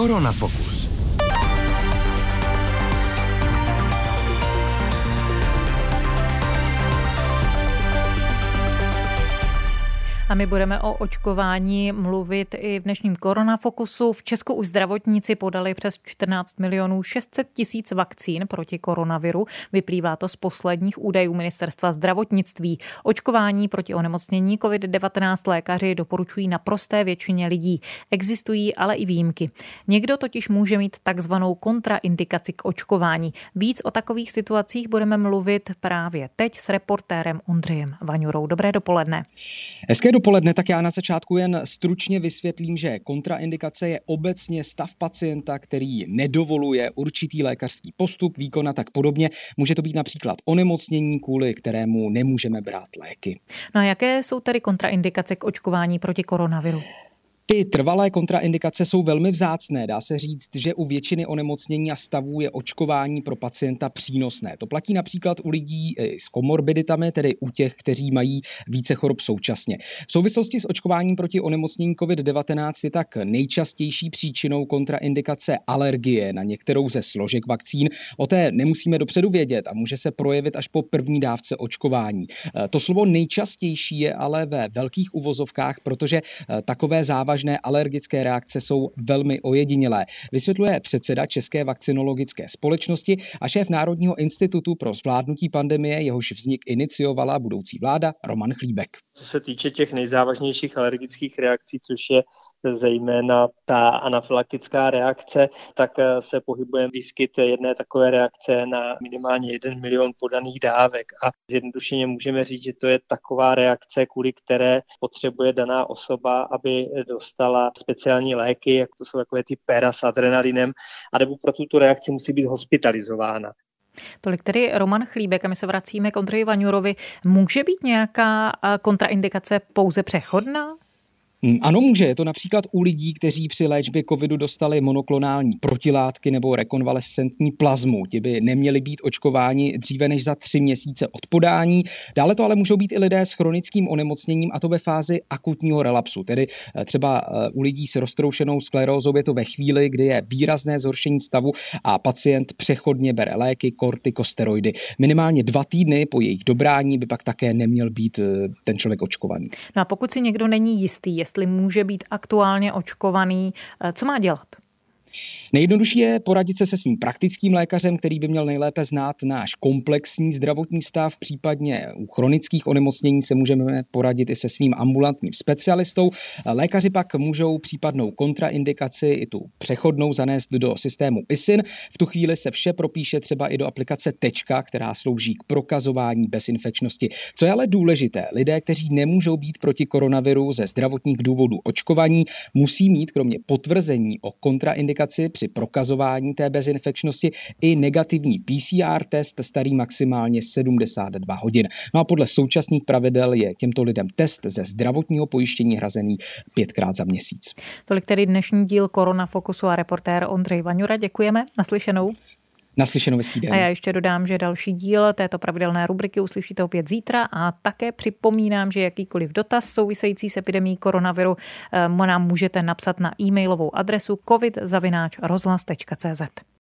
Koronafokus. A my budeme o očkování mluvit i v dnešním Koronafokusu. V Česku už zdravotníci podali přes 14 600 000 vakcín proti koronaviru. Vyplývá to z posledních údajů Ministerstva zdravotnictví. Očkování proti onemocnění COVID-19 lékaři doporučují naprosté většině lidí. Existují ale i výjimky. Někdo totiž může mít takzvanou kontraindikaci k očkování. Víc o takových situacích budeme mluvit právě teď s reportérem Ondřejem Vaňurou. Dobré dopoledne. Hezké dopoledne, tak já na začátku jen stručně vysvětlím, že kontraindikace je obecně stav pacienta, který nedovoluje určitý lékařský postup, výkon a tak podobně. Může to být například onemocnění, kvůli kterému nemůžeme brát léky. No a jaké jsou tedy kontraindikace k očkování proti koronaviru? Ty trvalé kontraindikace jsou velmi vzácné. Dá se říct, že u většiny onemocnění a stavů je očkování pro pacienta přínosné. To platí například u lidí s komorbiditami, tedy u těch, kteří mají více chorob současně. V souvislosti s očkováním proti onemocnění COVID-19 je tak nejčastější příčinou kontraindikace alergie na některou ze složek vakcín. O té nemusíme dopředu vědět a může se projevit až po první dávce očkování. To slovo nejčastější je ale ve velkých uvozovkách, protože takové závažné alergické reakce jsou velmi ojedinělé. Vysvětluje předseda České vakcinologické společnosti a šéf Národního institutu pro zvládnutí pandemie, jehož vznik iniciovala budoucí vláda, Roman Chlíbek. Co se týče těch nejzávažnějších alergických reakcí, což je zejména ta anafylaktická reakce, tak se pohybujeme výskyt jedné takové reakce na minimálně 1 milion podaných dávek. A zjednodušeně můžeme říct, že to je taková reakce, kvůli které potřebuje daná osoba, aby dostala speciální léky, jak to jsou takové ty péra s adrenalinem, anebo pro tuto reakci musí být hospitalizována. Tolik tedy Roman Chlíbek a my se vracíme k Ondřeji Vaňurovi. Může být nějaká kontraindikace pouze přechodná? Ano, může. Je to například u lidí, kteří při léčbě covidu dostali monoklonální protilátky nebo rekonvalescentní plazmu. Ti by neměli být očkováni dříve než za 3 měsíce od podání. Dále to ale můžou být i lidé s chronickým onemocněním, a to ve fázi akutního relapsu. Tedy třeba u lidí s roztroušenou sklerózou je to ve chvíli, kdy je výrazné zhoršení stavu a pacient přechodně bere léky, kortikosteroidy. Minimálně 2 týdny po jejich dobrání by pak také neměl být ten člověk očkovaný. No a pokud si někdo není jistý, jestli může být aktuálně očkovaný, co má dělat? Nejjednodušší je poradit se svým praktickým lékařem, který by měl nejlépe znát náš komplexní zdravotní stav. Případně u chronických onemocnění se můžeme poradit i se svým ambulantním specialistou. Lékaři pak můžou případnou kontraindikaci i tu přechodnou zanést do systému ISIN. V tu chvíli se vše propíše třeba i do aplikace Tečka, která slouží k prokazování bezinfekčnosti. Co je ale důležité, lidé, kteří nemůžou být proti koronaviru ze zdravotních důvodů očkovaní, musí mít kromě potvrzení o kontraindikaci při prokazování té bezinfekčnosti i negativní PCR test starý maximálně 72 hodin. No a podle současných pravidel je těmto lidem test ze zdravotního pojištění hrazený 5krát za měsíc. Tolik tedy dnešní díl Koronafokusu a reportér Ondřej Vaňura. Děkujeme. Naslyšenou. Naslyšenou, hezký den. A já ještě dodám, že další díl této pravidelné rubriky uslyšíte opět zítra a také připomínám, že jakýkoliv dotaz související s epidemií koronaviru nám můžete napsat na e-mailovou adresu covid@rozhlas.cz.